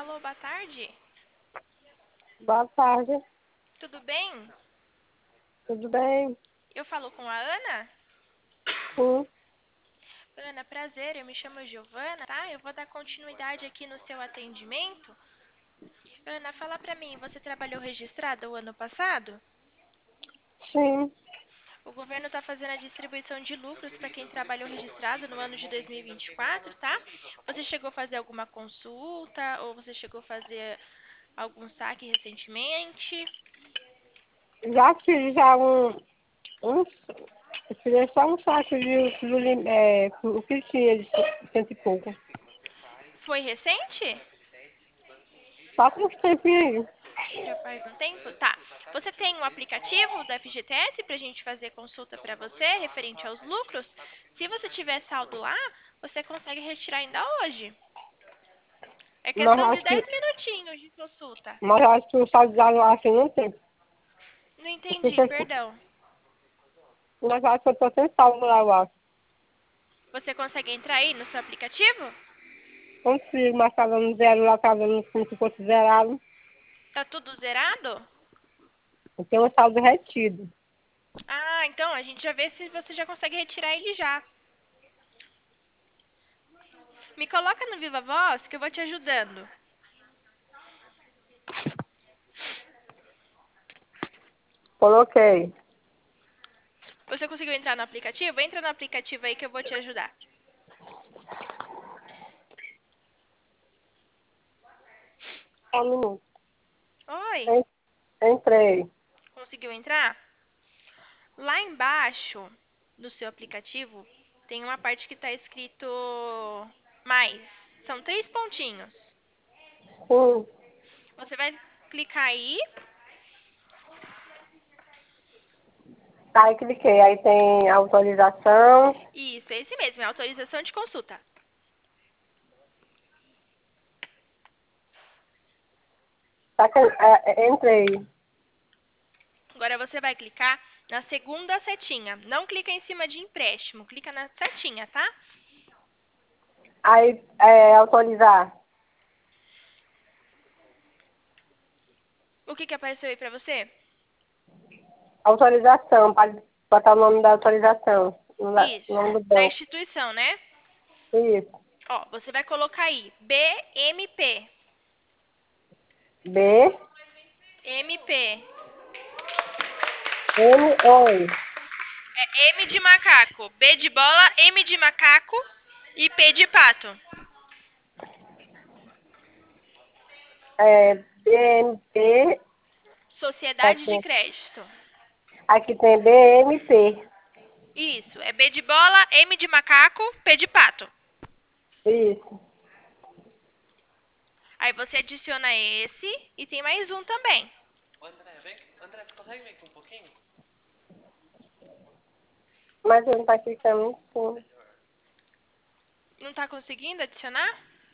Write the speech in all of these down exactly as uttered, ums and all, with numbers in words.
Alô, boa tarde. Boa tarde, Tudo bem? tudo bem? Eu falo com a Ana? Sim, Ana, prazer, eu me chamo Giovana, tá? Eu vou dar continuidade aqui no seu atendimento. Ana, fala pra mim, você trabalhou registrada o ano passado? sim. O governo está fazendo a distribuição de lucros para quem trabalhou registrado no ano de dois mil e vinte e quatro, tá? Você chegou a fazer alguma consulta ou você chegou a fazer algum saque recentemente? Já fiz já um, um eu fiz só um saco de do lim- é, o que tinha de cento e pouco. Foi recente? Só com os tempinhos aí. Já faz um tempo? Tá. Você tem um aplicativo da F G T S para a gente fazer consulta para você referente aos lucros? Se você tiver saldo lá, você consegue retirar ainda hoje. É Mas eu questão de acho que, dez minutinhos de consulta. mas eu acho que o saldo da lá assim não tem. Não Acho que entendi, você- perdão. Mas eu acho que eu tô sem saldo lá, eu acho. Você consegue entrar aí no seu aplicativo? Consigo, mas tava no zero lá, tava no como se fosse zerado. Tá tudo zerado? Eu tenho um saldo retido. Ah, então a gente já vê se você já consegue retirar ele já. Me coloca no Viva Voz que eu vou te ajudando. Coloquei. Você conseguiu entrar no aplicativo? Entra no aplicativo aí que eu vou te ajudar. Só um minuto. Oi, En- Entrei. conseguiu entrar? Lá embaixo, no seu aplicativo, tem uma parte que está escrito mais. São três pontinhos. Sim. Você vai clicar aí. Aí cliquei. Aí tem autorização. Isso, é esse mesmo, é autorização de consulta. Tá que, é, é, entrei. Agora você vai clicar na segunda setinha. Não clica em cima de empréstimo, clica na setinha, tá? Aí, é, autorizar. O que que apareceu aí pra você? Autorização, pode botar o nome da autorização. O la- o Isso, nome do da banco. instituição, né? Isso. Ó, você vai colocar aí B M P. B, M P. M, O. É M de macaco, B de bola, M de macaco e P de pato. É, B M P. Sociedade de Aqui, crédito. aqui tem B M P. Isso, é B de bola, M de macaco, P de pato. Isso. Aí você adiciona esse e tem mais um também. Mas ele não tá clicando em cima. Não tá conseguindo adicionar?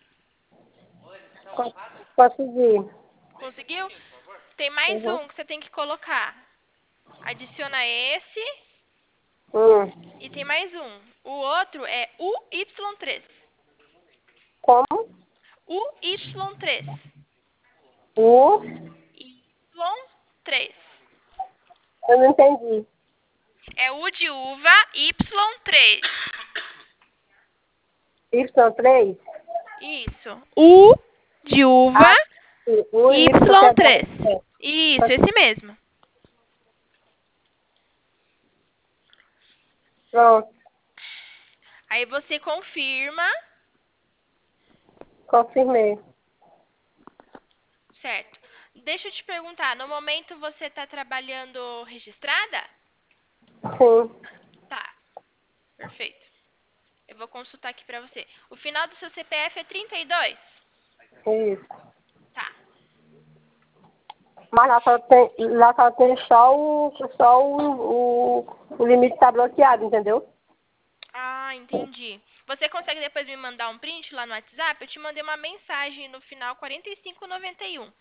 Con- Consegui. Conseguiu? Tem mais Uhum. um que você tem que colocar. Adiciona esse Hum. e tem mais um. O outro é U Y três. Como? U Y três. U. Y três. Eu não entendi. É U de uva, Y três. Y três. Isso. U de uva, Ah, sim. O Y Y que é da. três. É. Isso, esse mesmo. Pronto. Aí você confirma, Confirmei. certo? Deixa eu te perguntar, no momento você está trabalhando registrada? Sim. Tá, perfeito. Eu vou consultar aqui pra você. O final do seu C P F é trinta e dois? Isso. Tá. Mas lá só tem, lá só tem só o, só o, o, o limite tá bloqueado, entendeu? Ah, entendi. Você consegue depois me mandar um print lá no WhatsApp? Eu te mandei uma mensagem no final quarenta e cinco noventa e um.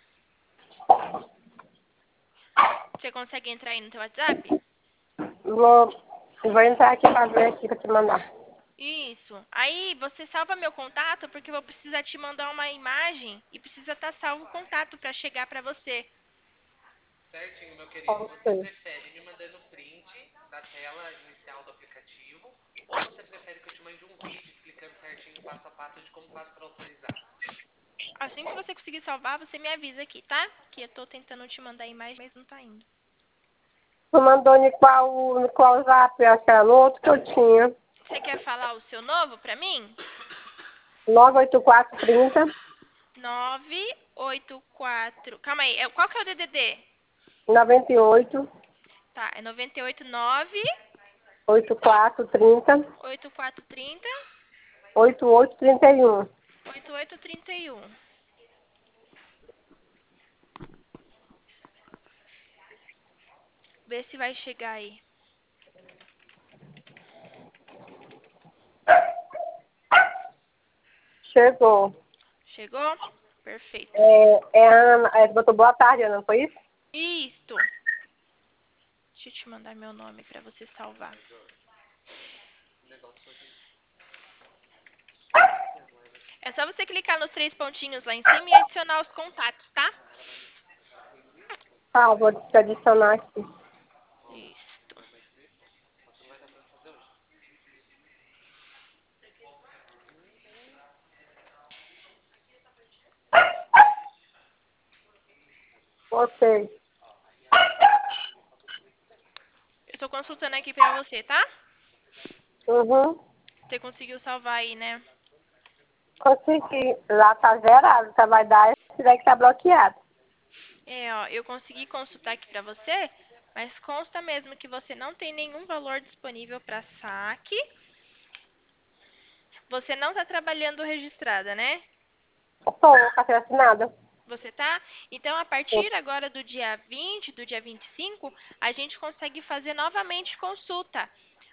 Você consegue entrar aí no teu WhatsApp? Vou, vou entrar aqui pra ver aqui pra te mandar. Isso. Aí você salva meu contato porque eu vou precisar te mandar uma imagem e precisa estar salvo o contato para chegar para você. Certinho, meu querido. Você Ok. prefere me mandando print da tela inicial do aplicativo ou você prefere que eu te mande um vídeo explicando certinho passo a passo de como faz para autorizar? Assim que você conseguir salvar, você me avisa aqui, tá? Que eu tô tentando te mandar a imagem, mas não tá indo. Tu mandou em qual, em qual zap? Eu acho que era no outro que eu tinha. Você quer falar o seu novo pra mim? nove oito quatro trinta, nove oito quatro. Calma aí, é- qual que é o D D D? noventa e oito, Tá, é noventa e oito nove oitenta e quatro trinta, oito quatro três zero oitenta e oito trinta e um. oito oito três um. Vê se vai chegar aí. Chegou. Chegou? Perfeito. É, é a Ana, é, botou boa tarde, Ana, foi isso? Isto. Deixa eu te mandar meu nome pra você salvar. É só você clicar nos três pontinhos lá em cima e adicionar os contatos, tá? Tá, vou te adicionar aqui. Isto. Ok. Eu tô consultando aqui pra você, tá? Uhum. Você conseguiu salvar aí, né? Consegui. Lá tá zerado, só vai dar esse daí que tá bloqueado. É, ó, eu consegui consultar aqui pra você, mas consta mesmo que você não tem nenhum valor disponível pra saque. Você não tá trabalhando registrada, né? Tô, café assinada. Você tá? Então, a partir agora do dia vinte, do dia vinte e cinco, a gente consegue fazer novamente consulta.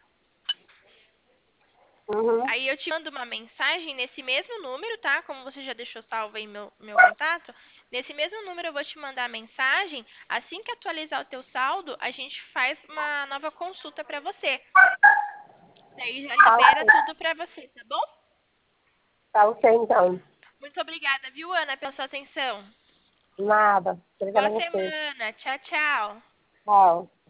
Uhum. Aí eu te mando uma mensagem nesse mesmo número, tá? Como você já deixou salvo aí meu, meu contato, nesse mesmo número eu vou te mandar a mensagem. Assim que atualizar o teu saldo, a gente faz uma nova consulta pra você. Daí já Tá libera ok. tudo pra você, tá bom? Tá ok, então. Muito obrigada, viu, Ana, pela sua atenção. Nada. Obrigada a Boa você. semana. Tchau, tchau. Tchau.